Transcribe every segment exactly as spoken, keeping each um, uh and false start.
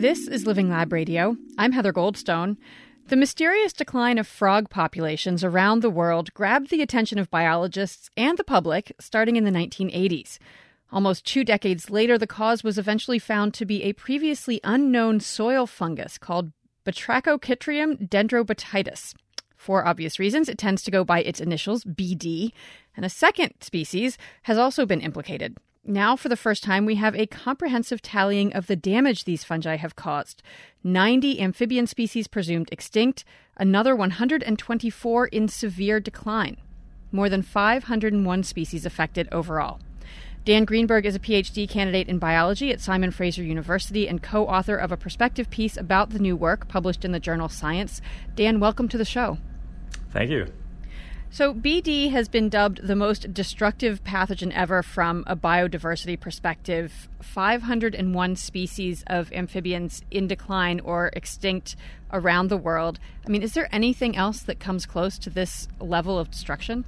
This is Living Lab Radio. I'm Heather Goldstone. The mysterious decline of frog populations around the world grabbed the attention of biologists and the public starting in the nineteen eighties. Almost two decades later, the cause was eventually found to be a previously unknown soil fungus called Batrachochytrium dendrobatitis. For obvious reasons, it tends to go by its initials, B D, and a second species has also been implicated. Now, for the first time, we have a comprehensive tallying of the damage these fungi have caused. ninety amphibian species presumed extinct, another one hundred twenty-four in severe decline. More than five hundred one species affected overall. Dan Greenberg is a P H D candidate in biology at Simon Fraser University and co-author of a perspective piece about the new work published in the journal Science. Dan, welcome to the show. Thank you. So B D has been dubbed the most destructive pathogen ever from a biodiversity perspective. five hundred one species of amphibians in decline or extinct around the world. I mean, is there anything else that comes close to this level of destruction?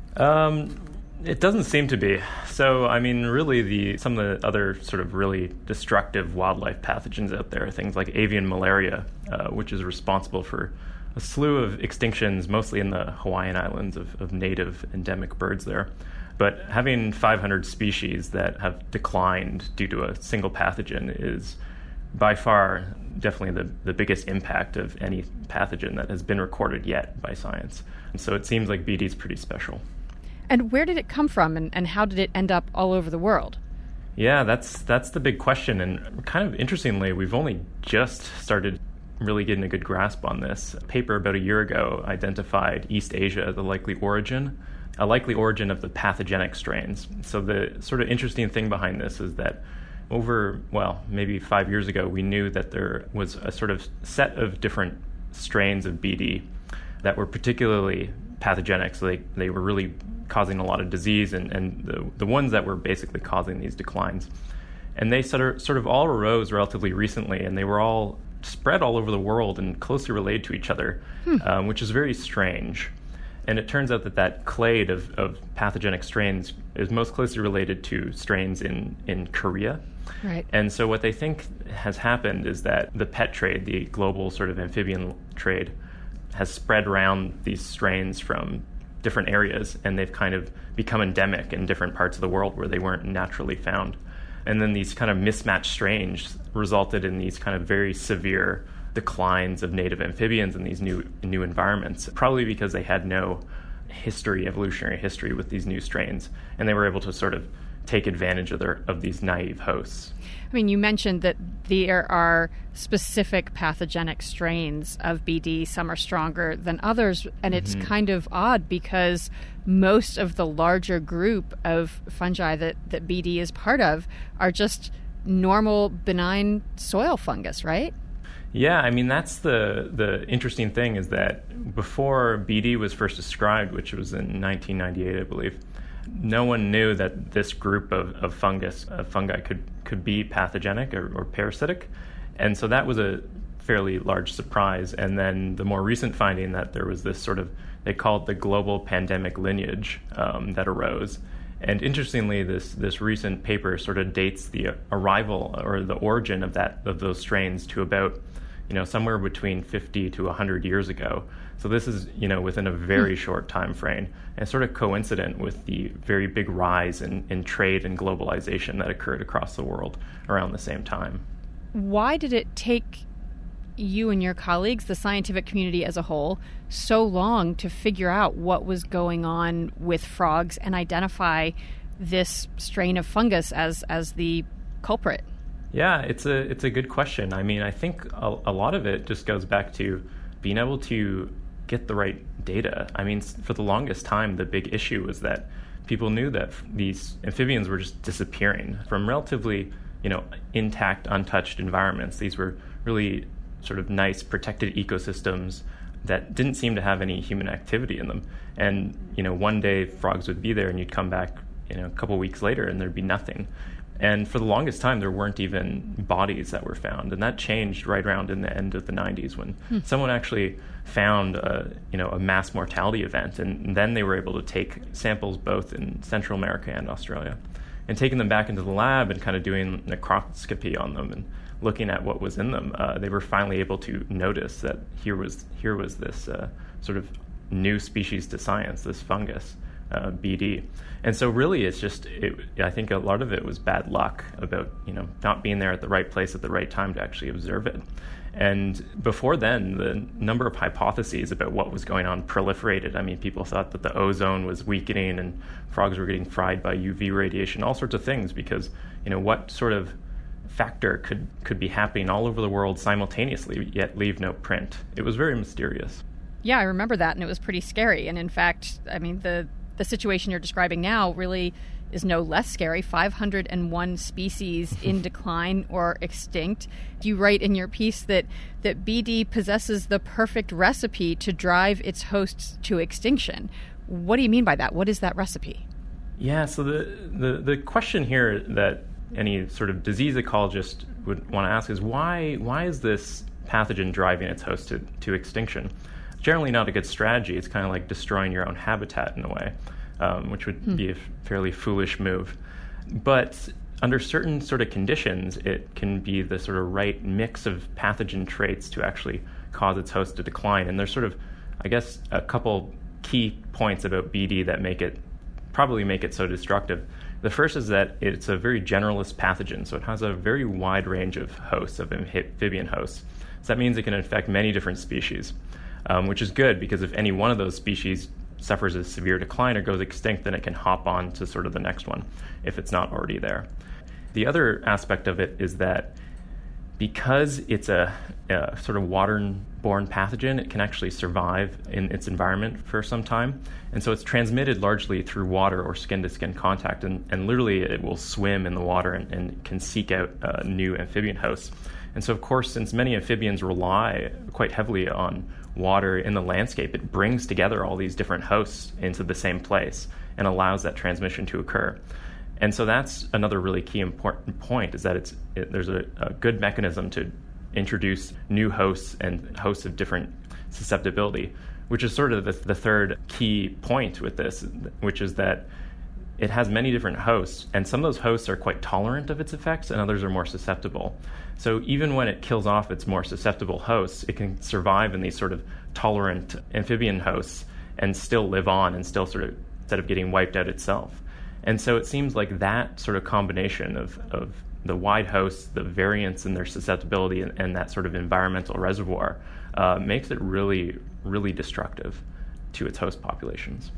Um, it doesn't seem to be. So, I mean, really, the some of the other sort of really destructive wildlife pathogens out there are things like avian malaria, uh, which is responsible for a slew of extinctions, mostly in the Hawaiian Islands, of, of native endemic birds there. But having five hundred species that have declined due to a single pathogen is by far definitely the, the biggest impact of any pathogen that has been recorded yet by science. And so it seems like B D is pretty special. And where did it come from, and, and how did it end up all over the world? Yeah, that's that's the big question. And kind of interestingly, we've only just started really getting a good grasp on this. A paper about a year ago identified East Asia as a likely origin, a likely origin of the pathogenic strains. So the sort of interesting thing behind this is that over, well, maybe five years ago, we knew that there was a sort of set of different strains of B D that were particularly pathogenic. So they, they were really causing a lot of disease, and, and the, the ones that were basically causing these declines. And they sort of, sort of all arose relatively recently, and they were all spread all over the world and closely related to each other, hmm. um, which is very strange. And it turns out that that clade of, of pathogenic strains is most closely related to strains in, in Korea. Right. And so what they think has happened is that the pet trade, the global sort of amphibian trade, has spread around these strains from different areas, and they've kind of become endemic in different parts of the world where they weren't naturally found. And then these kind of mismatched strains resulted in these kind of very severe declines of native amphibians in these new new environments, probably because they had no history, evolutionary history with these new strains, and they were able to sort of take advantage of their of these naive hosts. I mean, you mentioned that there are specific pathogenic strains of B D. Some are stronger than others, and it's mm-hmm. kind of odd because most of the larger group of fungi that, that B D is part of are just normal, benign soil fungus, right? Yeah, I mean, that's the the interesting thing is that before B D was first described, which was in nineteen ninety-eight, I believe, no one knew that this group of, of fungus, of fungi could, could be pathogenic or, or parasitic. And so that was a fairly large surprise. And then the more recent finding that there was this sort of, they called the global pandemic lineage um, that arose. And interestingly, this this recent paper sort of dates the arrival or the origin of that of those strains to about, you know, somewhere between fifty to one hundred years ago. So this is, you know, within a very short time frame, and sort of coincident with the very big rise in, in trade and globalization that occurred across the world around the same time. Why did it take you and your colleagues, the scientific community as a whole, so long to figure out what was going on with frogs and identify this strain of fungus as as the culprit? Yeah, it's a it's a good question. I mean, I think a, a lot of it just goes back to being able to get the right data. I mean, for the longest time, the big issue was that people knew that these amphibians were just disappearing from relatively, you know, intact, untouched environments. These were really sort of nice, protected ecosystems that didn't seem to have any human activity in them. And, you know, one day frogs would be there and you'd come back, you know, a couple weeks later and there'd be nothing. And for the longest time, there weren't even bodies that were found. And that changed right around in the end of the nineties when hmm. someone actually found a, you know, a mass mortality event. And then they were able to take samples both in Central America and Australia. and taking them back into the lab and kind of doing necroscopy on them and looking at what was in them, uh, they were finally able to notice that here was here was this uh, sort of new species to science, this fungus, uh, B D. And so really it's just, it, I think a lot of it was bad luck about, you know, not being there at the right place at the right time to actually observe it. And before then, the number of hypotheses about what was going on proliferated. I mean, people thought that the ozone was weakening and frogs were getting fried by U V radiation, all sorts of things, because, you know, what sort of factor could, could be happening all over the world simultaneously, yet leave no print? It was very mysterious. Yeah, I remember that, and it was pretty scary. And in fact, I mean, the, the situation you're describing now really is no less scary. five hundred one species in decline or extinct. You write in your piece that, that B D possesses the perfect recipe to drive its hosts to extinction. What do you mean by that? What is that recipe? Yeah, so the, the, the question here that any sort of disease ecologist would want to ask is why why is this pathogen driving its host to, to extinction? It's generally not a good strategy. It's kind of like destroying your own habitat in a way. Um, which would hmm. be a fairly foolish move. But under certain sort of conditions, it can be the sort of right mix of pathogen traits to actually cause its host to decline. And there's sort of, I guess, a couple key points about B D that make it, probably make it so destructive. The first is that it's a very generalist pathogen, so it has a very wide range of hosts, of amphibian hosts. So that means it can infect many different species, um, which is good because if any one of those species suffers a severe decline or goes extinct, then it can hop on to sort of the next one if it's not already there. The other aspect of it is that because it's a, a sort of waterborne pathogen, it can actually survive in its environment for some time. And so it's transmitted largely through water or skin-to-skin contact, and, and literally it will swim in the water and, and can seek out uh, new amphibian hosts. And so, of course, since many amphibians rely quite heavily on water in the landscape, it brings together all these different hosts into the same place and allows that transmission to occur. And so that's another really key important point, is that it's it, there's a, a good mechanism to introduce new hosts and hosts of different susceptibility, which is sort of the, the third key point with this, which is that it has many different hosts, and some of those hosts are quite tolerant of its effects, and others are more susceptible. So even when it kills off its more susceptible hosts, it can survive in these sort of tolerant amphibian hosts and still live on and still sort of, instead of getting wiped out itself. And so it seems like that sort of combination of, of the wide hosts, the variance in their susceptibility, and, and that sort of environmental reservoir uh, makes it really, really destructive to its host populations.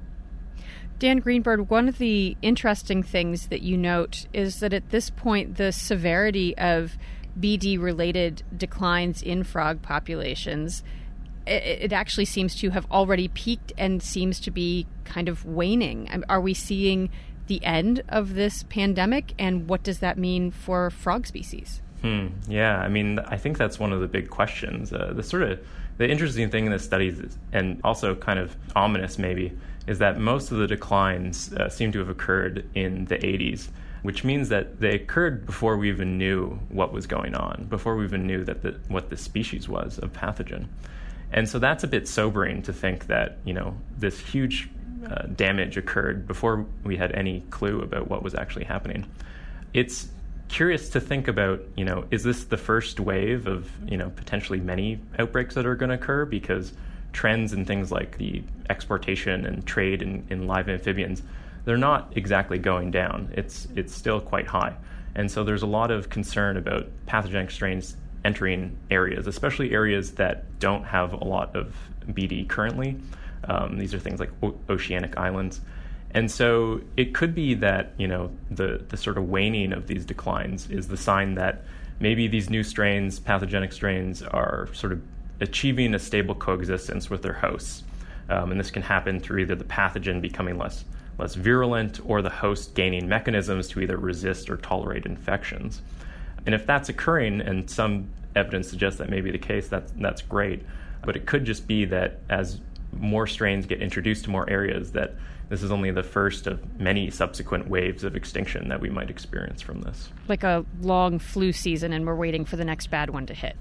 Dan Greenberg, one of the interesting things that you note is that at this point, the severity of B D-related declines in frog populations, it, it actually seems to have already peaked and seems to be kind of waning. Are we seeing the end of this pandemic, and what does that mean for frog species? Hmm. Yeah, I mean, I think that's one of the big questions. Uh, the sort of the interesting thing in this study, is, and also kind of ominous maybe, is that most of the declines uh, seem to have occurred in the eighties, which means that they occurred before we even knew what was going on, before we even knew that the, what the species was of pathogen. And so that's a bit sobering to think that, you know, this huge uh, damage occurred before we had any clue about what was actually happening. It's curious to think about, you know, is this the first wave of, you know, potentially many outbreaks that are going to occur? Because trends in things like the exportation and trade in, in live amphibians, they're not exactly going down. It's it's still quite high. And so there's a lot of concern about pathogenic strains entering areas, especially areas that don't have a lot of B D currently. Um, these are things like o- oceanic islands. And so it could be that, you know, the, the sort of waning of these declines is the sign that maybe these new strains, pathogenic strains, are sort of achieving a stable coexistence with their hosts. Um, and this can happen through either the pathogen becoming less less virulent or the host gaining mechanisms to either resist or tolerate infections. And if that's occurring, and some evidence suggests that may be the case, that's, that's great. But it could just be that as more strains get introduced to more areas, that this is only the first of many subsequent waves of extinction that we might experience from this. Like a long flu season, and we're waiting for the next bad one to hit.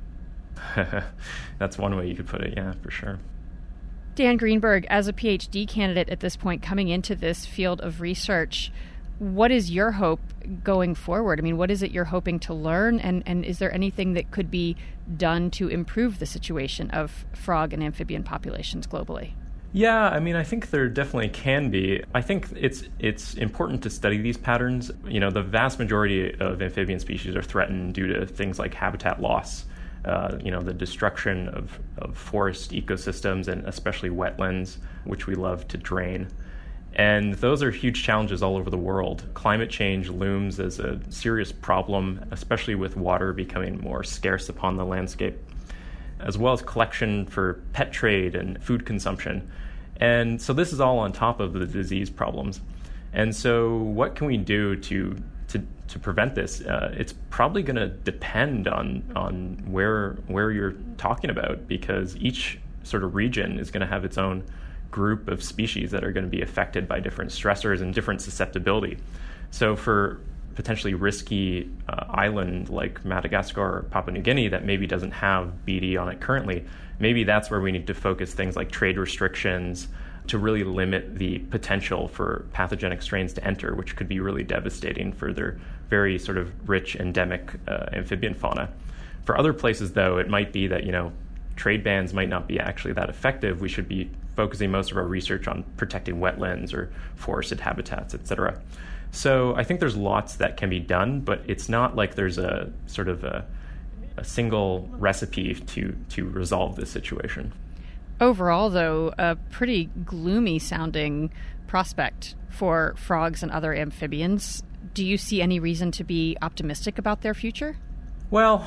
That's one way you could put it, yeah, for sure. Dan Greenberg, as a PhD candidate at this point coming into this field of research, What is your hope going forward? I mean, what is it you're hoping to learn? And, and is there anything that could be done to improve the situation of frog and amphibian populations globally? Yeah, I mean, I think there definitely can be. I think it's it's important to study these patterns. You know, the vast majority of amphibian species are threatened due to things like habitat loss, uh, you know, the destruction of, of forest ecosystems and especially wetlands, which we love to drain. And those are huge challenges all over the world. Climate change looms as a serious problem, especially with water becoming more scarce upon the landscape, as well as collection for pet trade and food consumption. And so this is all on top of the disease problems. And so what can we do to to, to prevent this? Uh, it's probably going to depend on on where where you're talking about, because each sort of region is going to have its own group of species that are going to be affected by different stressors and different susceptibility. So for potentially risky uh, island like Madagascar or Papua New Guinea that maybe doesn't have B D on it currently, maybe that's where we need to focus things like trade restrictions to really limit the potential for pathogenic strains to enter, which could be really devastating for their very sort of rich endemic uh, amphibian fauna. For other places, though, it might be that, you know, trade bans might not be actually that effective. We should be focusing most of our research on protecting wetlands or forested habitats, et cetera. So I think there's lots that can be done, but it's not like there's a sort of a, a single recipe to, to resolve this situation. Overall, though, a pretty gloomy sounding prospect for frogs and other amphibians. Do you see any reason to be optimistic about their future? Well,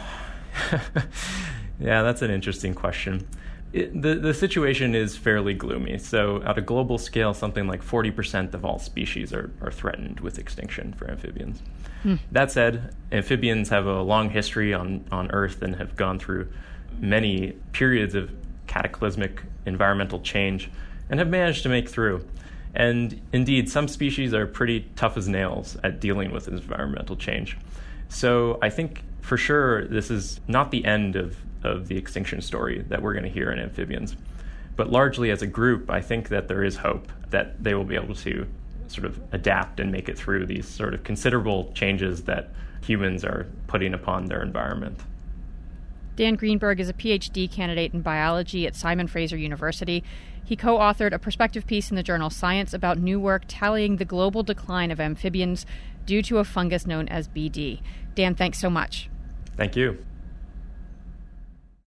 yeah, that's an interesting question. It, the, the situation is fairly gloomy. So at a global scale, something like forty percent of all species are, are threatened with extinction for amphibians. Hmm. That said, amphibians have a long history on, on Earth and have gone through many periods of cataclysmic environmental change and have managed to make through. And indeed, some species are pretty tough as nails at dealing with environmental change. So I think for sure this is not the end of of the extinction story that we're going to hear in amphibians. But largely as a group, I think that there is hope that they will be able to sort of adapt and make it through these sort of considerable changes that humans are putting upon their environment. Dan Greenberg is a P H D candidate in biology at Simon Fraser University. He co-authored a perspective piece in the journal Science about new work tallying the global decline of amphibians due to a fungus known as B D. Dan, thanks so much. Thank you.